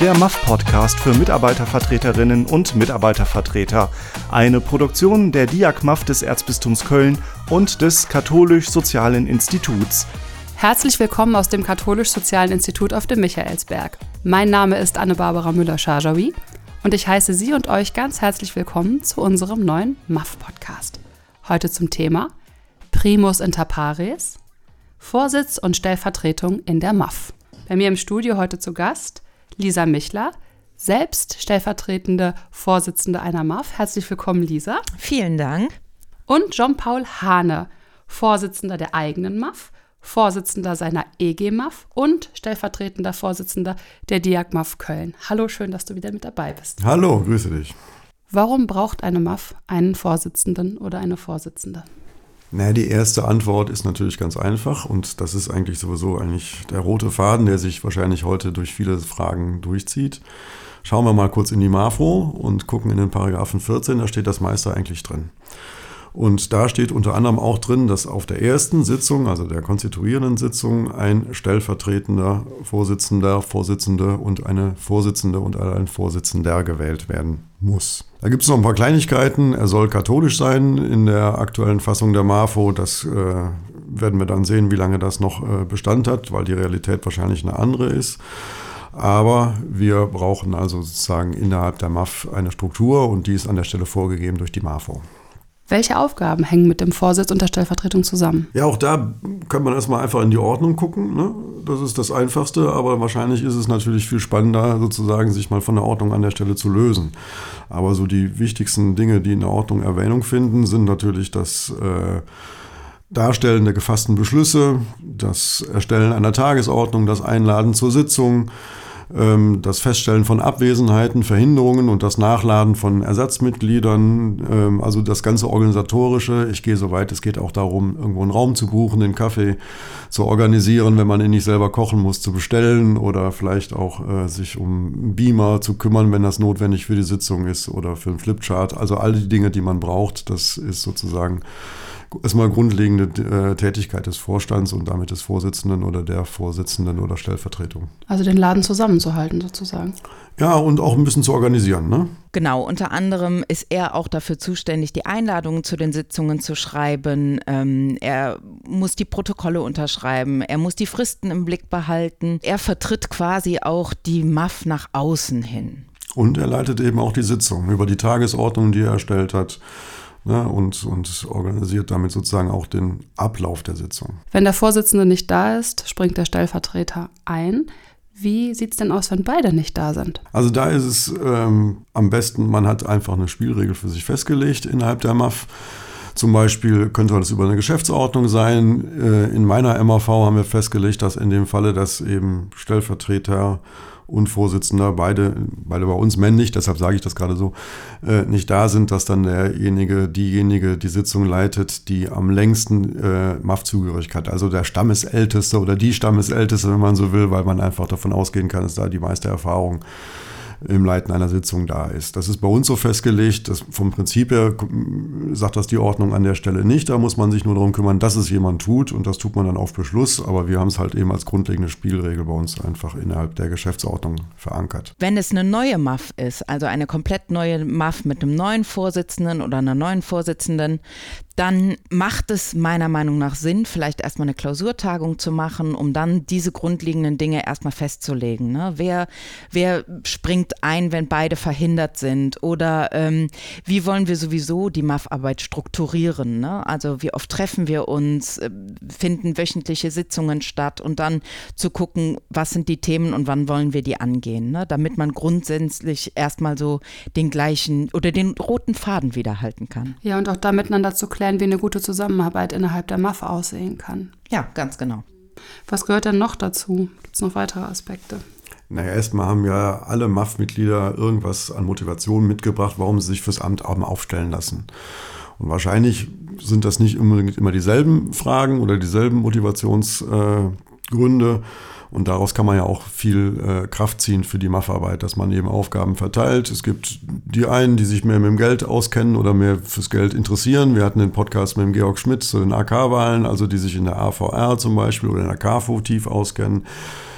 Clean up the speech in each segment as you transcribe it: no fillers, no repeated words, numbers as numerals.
der MAF-Podcast für Mitarbeitervertreterinnen und Mitarbeitervertreter. Eine Produktion der Diak MAF des Erzbistums Köln und des Katholisch-Sozialen Instituts. Herzlich willkommen aus dem Katholisch-Sozialen Institut auf dem Michaelsberg. Mein Name ist Anne-Barbara Müller-Scharjawi und ich heiße Sie und euch ganz herzlich willkommen zu unserem neuen MAF-Podcast. Heute zum Thema Primus inter pares, Vorsitz und Stellvertretung in der MAF. Bei mir im Studio heute zu Gast Lisa Michler, selbst stellvertretende Vorsitzende einer MAF. Herzlich willkommen, Lisa. Vielen Dank. Und Jean-Paul Hahne, Vorsitzender der eigenen MAF, Vorsitzender seiner EG-MAF und stellvertretender Vorsitzender der Diak MAF Köln. Hallo, schön, dass du wieder mit dabei bist. Hallo, grüße dich. Warum braucht eine MAF einen Vorsitzenden oder eine Vorsitzende? Die erste Antwort ist natürlich ganz einfach und das ist eigentlich sowieso der rote Faden, der sich wahrscheinlich heute durch viele Fragen durchzieht. Schauen wir mal kurz in die MAFO und gucken in den Paragraphen 14, da steht das meiste eigentlich drin. Und da steht unter anderem auch drin, dass auf der ersten Sitzung, also der konstituierenden Sitzung, ein stellvertretender Vorsitzender, Vorsitzende und eine Vorsitzende und ein Vorsitzender gewählt werden muss. Da gibt es noch ein paar Kleinigkeiten. Er soll katholisch sein in der aktuellen Fassung der MAFO. Das werden wir dann sehen, wie lange das noch Bestand hat, weil die Realität wahrscheinlich eine andere ist. Aber wir brauchen also sozusagen innerhalb der MAF eine Struktur und die ist an der Stelle vorgegeben durch die MAFO. Welche Aufgaben hängen mit dem Vorsitz und der Stellvertretung zusammen? Ja, auch da kann man erstmal einfach in die Ordnung gucken, ne? Das ist das Einfachste, aber wahrscheinlich ist es natürlich viel spannender, sozusagen sich mal von der Ordnung an der Stelle zu lösen. Aber so die wichtigsten Dinge, die in der Ordnung Erwähnung finden, sind natürlich das Darstellen der gefassten Beschlüsse, das Erstellen einer Tagesordnung, das Einladen zur Sitzung, das Feststellen von Abwesenheiten, Verhinderungen und das Nachladen von Ersatzmitgliedern, also das ganze Organisatorische. Ich gehe so weit, es geht auch darum, irgendwo einen Raum zu buchen, den Kaffee zu organisieren, wenn man ihn nicht selber kochen muss, zu bestellen oder vielleicht auch sich um einen Beamer zu kümmern, wenn das notwendig für die Sitzung ist oder für einen Flipchart. Also all die Dinge, die man braucht, das ist sozusagen erstmal grundlegende Tätigkeit des Vorstands und damit des Vorsitzenden oder der Vorsitzenden oder Stellvertretung. Also den Laden zusammenzuhalten sozusagen. Ja, und auch ein bisschen zu organisieren, ne? Genau, unter anderem ist er auch dafür zuständig, die Einladungen zu den Sitzungen zu schreiben. Er muss die Protokolle unterschreiben, er muss die Fristen im Blick behalten. Er vertritt quasi auch die MAF nach außen hin. Und er leitet eben auch die Sitzung über die Tagesordnung, die er erstellt hat. Ne, und organisiert damit sozusagen auch den Ablauf der Sitzung. Wenn der Vorsitzende nicht da ist, springt der Stellvertreter ein. Wie sieht es denn aus, wenn beide nicht da sind? Also da ist es am besten, man hat einfach eine Spielregel für sich festgelegt innerhalb der MAF. Zum Beispiel könnte das über eine Geschäftsordnung sein. In meiner MAV haben wir festgelegt, dass in dem Falle, dass eben Stellvertreter und Vorsitzender, beide bei uns männlich, deshalb sage ich das gerade so, nicht da sind, dass dann diejenige die Sitzung leitet, die am längsten MAF-Zugehörigkeit, also der Stammesälteste oder die Stammesälteste, wenn man so will, weil man einfach davon ausgehen kann, dass da die meiste Erfahrung im Leiten einer Sitzung da ist. Das ist bei uns so festgelegt, dass vom Prinzip her sagt das die Ordnung an der Stelle nicht. Da muss man sich nur darum kümmern, dass es jemand tut und das tut man dann auf Beschluss. Aber wir haben es halt eben als grundlegende Spielregel bei uns einfach innerhalb der Geschäftsordnung verankert. Wenn es eine neue MAF ist, also eine komplett neue MAF mit einem neuen Vorsitzenden oder einer neuen Vorsitzenden, dann macht es meiner Meinung nach Sinn, vielleicht erstmal eine Klausurtagung zu machen, um dann diese grundlegenden Dinge erstmal festzulegen. Ne? Wer springt ein, wenn beide verhindert sind? Oder wie wollen wir sowieso die MAF-Arbeit strukturieren? Ne? Also wie oft treffen wir uns, finden wöchentliche Sitzungen statt und dann zu gucken, was sind die Themen und wann wollen wir die angehen? Ne? Damit man grundsätzlich erstmal so den gleichen oder den roten Faden wiederhalten kann. Ja, und auch da miteinander zu klären, wie eine gute Zusammenarbeit innerhalb der MAF aussehen kann. Ja, ganz genau. Was gehört denn noch dazu? Gibt es noch weitere Aspekte? Erstmal haben ja alle MAF-Mitglieder irgendwas an Motivation mitgebracht, warum sie sich fürs Amt aufstellen lassen. Und wahrscheinlich sind das nicht unbedingt immer dieselben Fragen oder dieselben Motivationsgründe. Und daraus kann man ja auch viel Kraft ziehen für die MAF-Arbeit, dass man eben Aufgaben verteilt. Es gibt die einen, die sich mehr mit dem Geld auskennen oder mehr fürs Geld interessieren. Wir hatten den Podcast mit dem Georg Schmidt zu den AK-Wahlen, also die sich in der AVR zum Beispiel oder in der KAFO tief auskennen.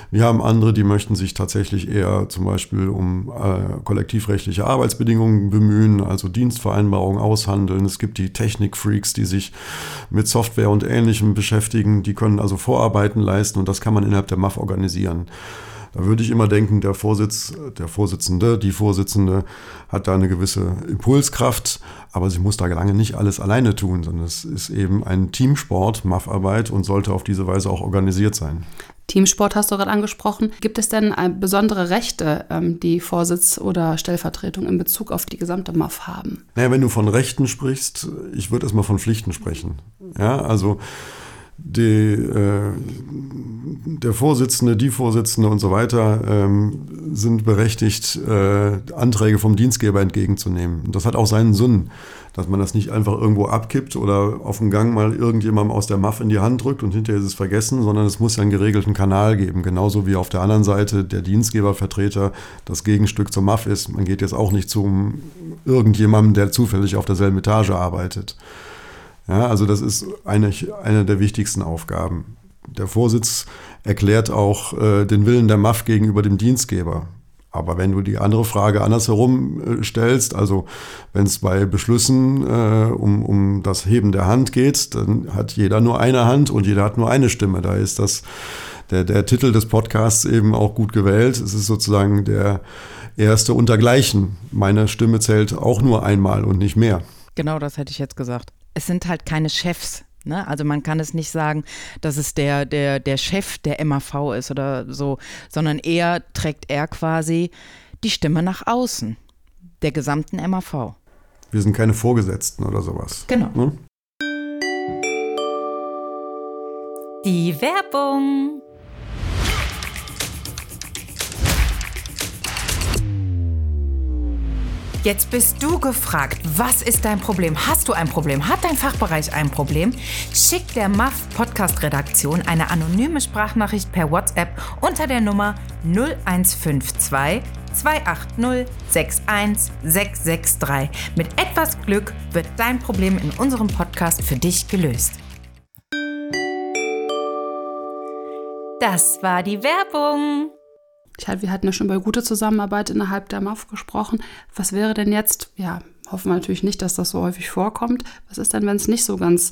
Wir haben andere, die möchten sich tatsächlich eher zum Beispiel um kollektivrechtliche Arbeitsbedingungen bemühen, also Dienstvereinbarungen aushandeln. Es gibt die Technikfreaks, die sich mit Software und Ähnlichem beschäftigen. Die können also Vorarbeiten leisten und das kann man innerhalb der MAF organisieren. Da würde ich immer denken, die Vorsitzende hat da eine gewisse Impulskraft, aber sie muss da lange nicht alles alleine tun, sondern es ist eben ein Teamsport, MAF-Arbeit und sollte auf diese Weise auch organisiert sein. Teamsport hast du gerade angesprochen. Gibt es denn besondere Rechte, die Vorsitz oder Stellvertretung in Bezug auf die gesamte MAF haben? Naja, wenn du von Rechten sprichst, ich würde erstmal von Pflichten sprechen. Ja, also der Vorsitzende, die Vorsitzende und so weiter sind berechtigt, Anträge vom Dienstgeber entgegenzunehmen. Und das hat auch seinen Sinn, dass man das nicht einfach irgendwo abkippt oder auf dem Gang mal irgendjemandem aus der MAF in die Hand drückt und hinterher ist es vergessen, sondern es muss ja einen geregelten Kanal geben. Genauso wie auf der anderen Seite der Dienstgebervertreter das Gegenstück zur MAF ist. Man geht jetzt auch nicht zu irgendjemandem, der zufällig auf derselben Etage arbeitet. Ja, also das ist eine der wichtigsten Aufgaben. Der Vorsitz erklärt auch den Willen der MAF gegenüber dem Dienstgeber. Aber wenn du die andere Frage andersherum stellst, also wenn es bei Beschlüssen um das Heben der Hand geht, dann hat jeder nur eine Hand und jeder hat nur eine Stimme. Da ist der Titel des Podcasts eben auch gut gewählt. Es ist sozusagen der erste untergleichen. Meine Stimme zählt auch nur einmal und nicht mehr. Genau, das hätte ich jetzt gesagt. Es sind halt keine Chefs, ne? Also man kann es nicht sagen, dass es der Chef der MAV ist oder so, sondern eher trägt er quasi die Stimme nach außen, der gesamten MAV. Wir sind keine Vorgesetzten oder sowas. Genau. Ne? Die Werbung. Jetzt bist du gefragt, was ist dein Problem? Hast du ein Problem? Hat dein Fachbereich ein Problem? Schick der MAF Podcast Redaktion eine anonyme Sprachnachricht per WhatsApp unter der Nummer 0152 280 61663. Mit etwas Glück wird dein Problem in unserem Podcast für dich gelöst. Das war die Werbung. Wir hatten ja schon über gute Zusammenarbeit innerhalb der MAF gesprochen. Was wäre denn jetzt, hoffen wir natürlich nicht, dass das so häufig vorkommt. Was ist denn, wenn es nicht so ganz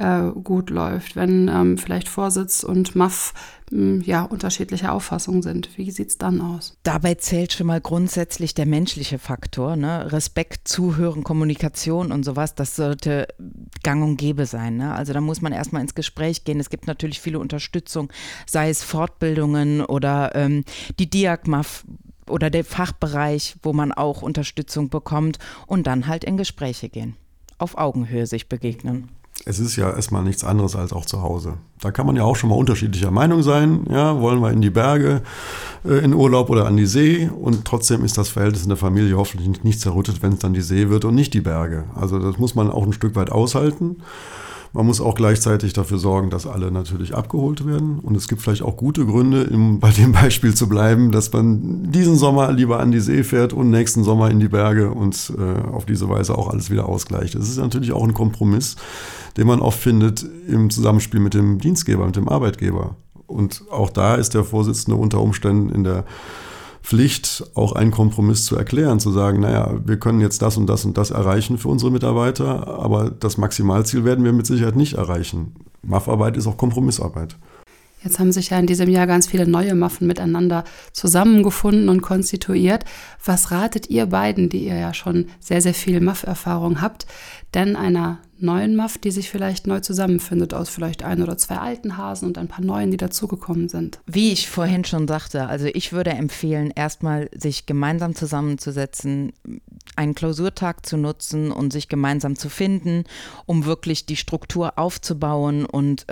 gut läuft, wenn vielleicht Vorsitz und MAF unterschiedliche Auffassungen sind? Wie sieht es dann aus? Dabei zählt schon mal grundsätzlich der menschliche Faktor, ne? Respekt, Zuhören, Kommunikation und sowas, das sollte gang und gäbe sein, ne? Also da muss man erstmal ins Gespräch gehen. Es gibt natürlich viele Unterstützung, sei es Fortbildungen oder die DIAK-MAF oder der Fachbereich, wo man auch Unterstützung bekommt und dann halt in Gespräche gehen. Auf Augenhöhe sich begegnen. Es ist ja erstmal nichts anderes als auch zu Hause. Da kann man ja auch schon mal unterschiedlicher Meinung sein. Ja, wollen wir in die Berge, in Urlaub oder an die See? Und trotzdem ist das Verhältnis in der Familie hoffentlich nicht zerrüttet, wenn es dann die See wird und nicht die Berge. Also das muss man auch ein Stück weit aushalten. Man muss auch gleichzeitig dafür sorgen, dass alle natürlich abgeholt werden. Und es gibt vielleicht auch gute Gründe, bei dem Beispiel zu bleiben, dass man diesen Sommer lieber an die See fährt und nächsten Sommer in die Berge und auf diese Weise auch alles wieder ausgleicht. Das ist natürlich auch ein Kompromiss, den man oft findet im Zusammenspiel mit dem Dienstgeber, mit dem Arbeitgeber. Und auch da ist der Vorsitzende unter Umständen in der Pflicht, auch einen Kompromiss zu erklären, zu sagen, wir können jetzt das und das und das erreichen für unsere Mitarbeiter, aber das Maximalziel werden wir mit Sicherheit nicht erreichen. MAF-Arbeit ist auch Kompromissarbeit. Jetzt haben sich ja in diesem Jahr ganz viele neue MAFen miteinander zusammengefunden und konstituiert. Was ratet ihr beiden, die ihr ja schon sehr, sehr viel MAF-Erfahrung habt, denn einer neuen MAF, die sich vielleicht neu zusammenfindet aus vielleicht ein oder zwei alten Hasen und ein paar neuen, die dazugekommen sind? Wie ich vorhin schon sagte, also ich würde empfehlen, erstmal sich gemeinsam zusammenzusetzen, einen Klausurtag zu nutzen und sich gemeinsam zu finden, um wirklich die Struktur aufzubauen und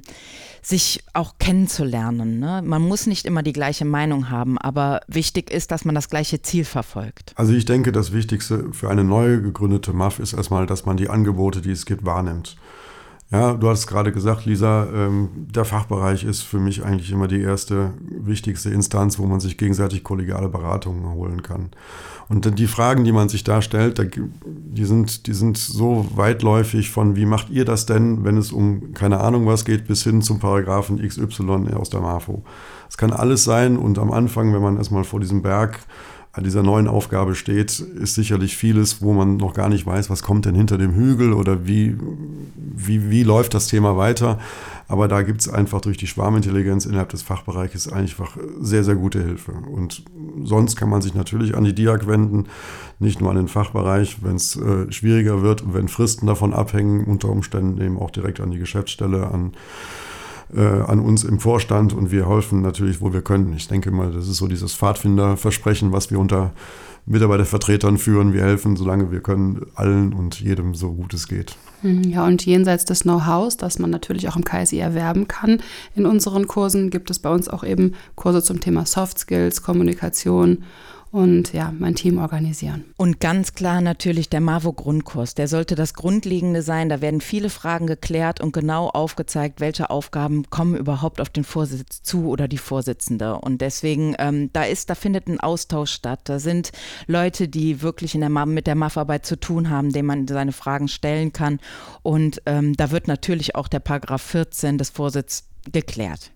sich auch kennenzulernen, ne? Man muss nicht immer die gleiche Meinung haben, aber wichtig ist, dass man das gleiche Ziel verfolgt. Also ich denke, das Wichtigste für eine neu gegründete MAF ist erstmal, dass man die Angebote, die es gibt, wahrnimmt. Ja, du hast gerade gesagt, Lisa, der Fachbereich ist für mich eigentlich immer die erste, wichtigste Instanz, wo man sich gegenseitig kollegiale Beratungen holen kann. Und dann die Fragen, die man sich da stellt, die sind so weitläufig von, wie macht ihr das denn, wenn es um keine Ahnung was geht, bis hin zum Paragraphen XY aus der MAFO. Es kann alles sein und am Anfang, wenn man erstmal vor diesem Berg an dieser neuen Aufgabe steht, ist sicherlich vieles, wo man noch gar nicht weiß, was kommt denn hinter dem Hügel oder wie läuft das Thema weiter. Aber da gibt es einfach durch die Schwarmintelligenz innerhalb des Fachbereiches einfach sehr, sehr gute Hilfe. Und sonst kann man sich natürlich an die DIAG wenden, nicht nur an den Fachbereich, wenn es schwieriger wird und wenn Fristen davon abhängen, unter Umständen eben auch direkt an die Geschäftsstelle, an uns im Vorstand, und wir helfen natürlich, wo wir können. Ich denke mal, das ist so dieses Pfadfinderversprechen, was wir unter Mitarbeitervertretern führen. Wir helfen, solange wir können, allen und jedem so gut es geht. Ja, und jenseits des Know-hows, das man natürlich auch im KSI erwerben kann, in unseren Kursen gibt es bei uns auch eben Kurse zum Thema Soft Skills, Kommunikation und ja, mein Team organisieren. Und ganz klar natürlich der MAVO-Grundkurs. Der sollte das Grundlegende sein. Da werden viele Fragen geklärt und genau aufgezeigt, welche Aufgaben kommen überhaupt auf den Vorsitz zu oder die Vorsitzende. Und deswegen, da findet ein Austausch statt. Da sind Leute, die wirklich mit der MAF-Arbeit zu tun haben, denen man seine Fragen stellen kann. Und da wird natürlich auch der Paragraph 14 des Vorsitzes geklärt.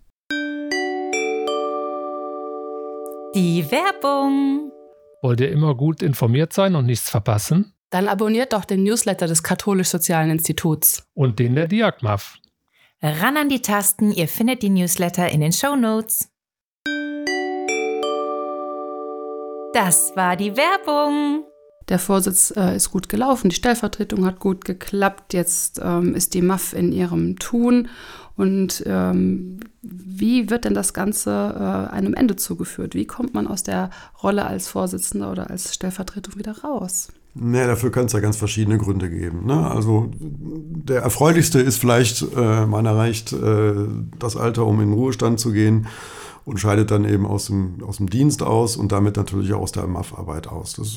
Die Werbung. Wollt ihr immer gut informiert sein und nichts verpassen? Dann abonniert doch den Newsletter des Katholisch-Sozialen Instituts. Und den der DIAKMAF. Ran an die Tasten, ihr findet die Newsletter in den Shownotes. Das war die Werbung. Der Vorsitz ist gut gelaufen, die Stellvertretung hat gut geklappt, jetzt ist die MAF in ihrem Tun. Und wie wird denn das Ganze einem Ende zugeführt? Wie kommt man aus der Rolle als Vorsitzender oder als Stellvertretung wieder raus? Nee, dafür kann es ja ganz verschiedene Gründe geben. Ne? Also der erfreulichste ist vielleicht, man erreicht das Alter, um in den Ruhestand zu gehen und scheidet dann eben aus dem Dienst aus und damit natürlich auch aus der MAF-Arbeit aus. Das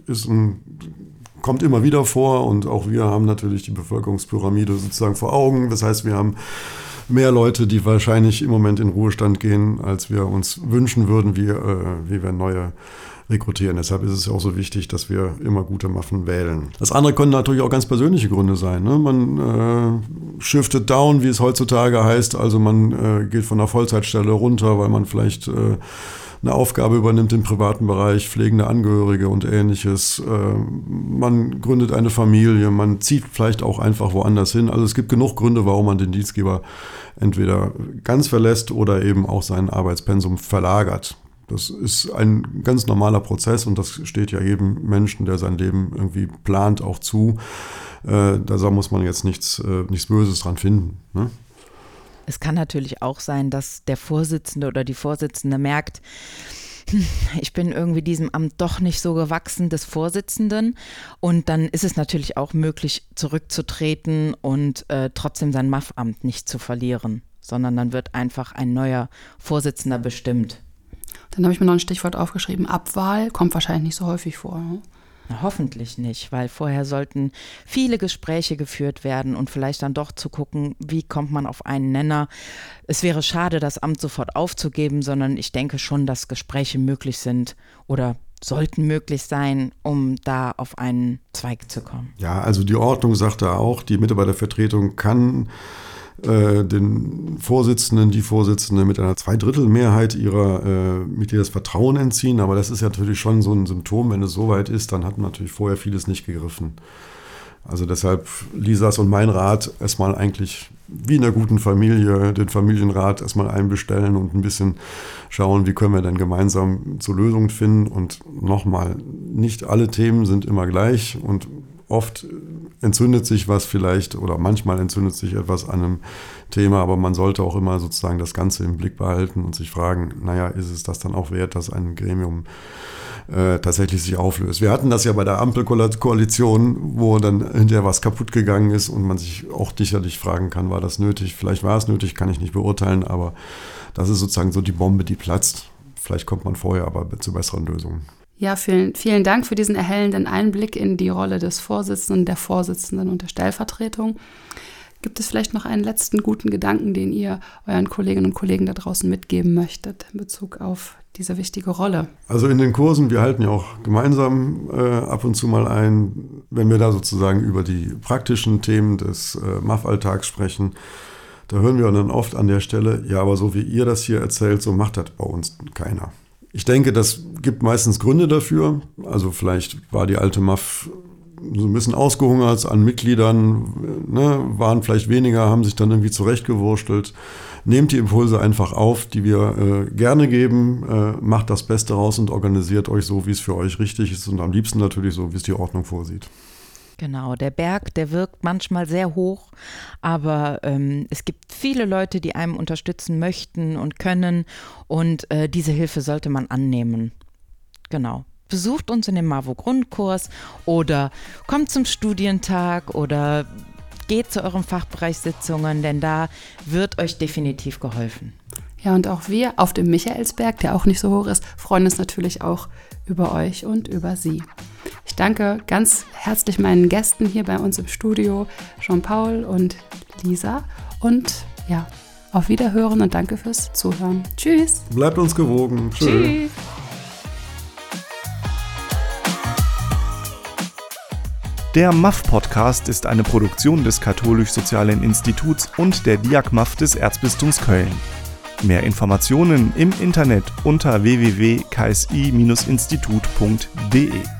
kommt immer wieder vor, und auch wir haben natürlich die Bevölkerungspyramide sozusagen vor Augen. Das heißt, wir haben mehr Leute, die wahrscheinlich im Moment in Ruhestand gehen, als wir uns wünschen würden, wie wir neue rekrutieren. Deshalb ist es ja auch so wichtig, dass wir immer gute Maffen wählen. Das andere können natürlich auch ganz persönliche Gründe sein. Ne? Man shiftet down, wie es heutzutage heißt. Also man geht von einer Vollzeitstelle runter, weil man vielleicht eine Aufgabe übernimmt im privaten Bereich, pflegende Angehörige und Ähnliches. Man gründet eine Familie, man zieht vielleicht auch einfach woanders hin. Also es gibt genug Gründe, warum man den Dienstgeber entweder ganz verlässt oder eben auch sein Arbeitspensum verlagert. Das ist ein ganz normaler Prozess, und das steht ja jedem Menschen, der sein Leben irgendwie plant, auch zu. Da muss man jetzt nichts Böses dran finden, ne? Es kann natürlich auch sein, dass der Vorsitzende oder die Vorsitzende merkt, ich bin irgendwie diesem Amt doch nicht so gewachsen des Vorsitzenden, und dann ist es natürlich auch möglich, zurückzutreten und trotzdem sein MAF-Amt nicht zu verlieren, sondern dann wird einfach ein neuer Vorsitzender bestimmt. Dann habe ich mir noch ein Stichwort aufgeschrieben, Abwahl, kommt wahrscheinlich nicht so häufig vor. Ne? Na, hoffentlich nicht, weil vorher sollten viele Gespräche geführt werden und vielleicht dann doch zu gucken, wie kommt man auf einen Nenner. Es wäre schade, das Amt sofort aufzugeben, sondern ich denke schon, dass Gespräche möglich sind oder sollten möglich sein, um da auf einen Zweig zu kommen. Ja, also die Ordnung sagt da auch, die Mitarbeitervertretung kann den Vorsitzenden, die Vorsitzende mit einer 2/3 ihrer Mitglieder das Vertrauen entziehen. Aber das ist ja natürlich schon so ein Symptom. Wenn es soweit ist, dann hat man natürlich vorher vieles nicht gegriffen. Also deshalb Lisas und mein Rat, erstmal eigentlich wie in einer guten Familie den Familienrat erstmal einbestellen und ein bisschen schauen, wie können wir denn gemeinsam zu Lösungen finden. Und nochmal, nicht alle Themen sind immer gleich, und oft entzündet sich was vielleicht, oder manchmal entzündet sich etwas an einem Thema, aber man sollte auch immer sozusagen das Ganze im Blick behalten und sich fragen, naja, ist es das dann auch wert, dass ein Gremium tatsächlich sich auflöst. Wir hatten das ja bei der Ampelkoalition, wo dann hinterher was kaputt gegangen ist und man sich auch sicherlich fragen kann, war das nötig? Vielleicht war es nötig, kann ich nicht beurteilen, aber das ist sozusagen so die Bombe, die platzt. Vielleicht kommt man vorher aber zu besseren Lösungen. Ja, vielen Dank für diesen erhellenden Einblick in die Rolle des Vorsitzenden, der Vorsitzenden und der Stellvertretung. Gibt es vielleicht noch einen letzten guten Gedanken, den ihr euren Kolleginnen und Kollegen da draußen mitgeben möchtet in Bezug auf diese wichtige Rolle? Also in den Kursen, wir halten ja auch gemeinsam ab und zu mal ein, wenn wir da sozusagen über die praktischen Themen des MAF-Alltags sprechen, da hören wir dann oft an der Stelle, ja, aber so wie ihr das hier erzählt, so macht das bei uns keiner. Ich denke, das gibt meistens Gründe dafür. Also vielleicht war die alte MAF so ein bisschen ausgehungert an Mitgliedern, ne, waren vielleicht weniger, haben sich dann irgendwie zurechtgewurstelt. Nehmt die Impulse einfach auf, die wir gerne geben, macht das Beste raus und organisiert euch so, wie es für euch richtig ist und am liebsten natürlich so, wie es die Ordnung vorsieht. Genau, der Berg, der wirkt manchmal sehr hoch, aber es gibt viele Leute, die einem unterstützen möchten und können und diese Hilfe sollte man annehmen. Genau. Besucht uns in dem MAVO-Grundkurs oder kommt zum Studientag oder geht zu euren Fachbereichssitzungen, denn da wird euch definitiv geholfen. Ja, und auch wir auf dem Michaelsberg, der auch nicht so hoch ist, freuen uns natürlich auch über euch und über Sie. Ich danke ganz herzlich meinen Gästen hier bei uns im Studio, Jean-Paul und Lisa. Und ja, auf Wiederhören und danke fürs Zuhören. Tschüss. Bleibt uns gewogen. Tschüss. Der MAF-Podcast ist eine Produktion des Katholisch-Sozialen Instituts und der DIAK-MAF des Erzbistums Köln. Mehr Informationen im Internet unter www.ksi-institut.de.